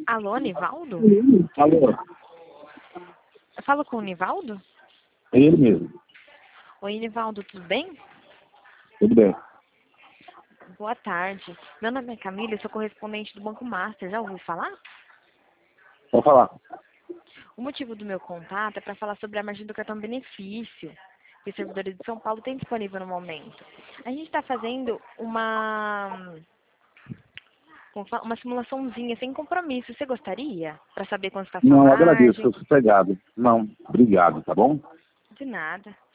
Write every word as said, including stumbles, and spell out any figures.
Alô, Nivaldo? Alô, Eu falo com o Nivaldo? é ele mesmo. Oi, Nivaldo, tudo bem? Tudo bem. Boa tarde. Meu nome é Camila, eu sou correspondente do Banco Master. Já ouviu falar? Pode falar. O motivo do meu contato é para falar sobre a margem do cartão benefício que os servidores de São Paulo têm disponível no momento. A gente está fazendo uma como fala, uma simulaçãozinha sem compromisso. Você gostaria? Para saber quanto está a sua Não, agradeço, margem? estou sossegado. Não, obrigado, tá bom? De nada.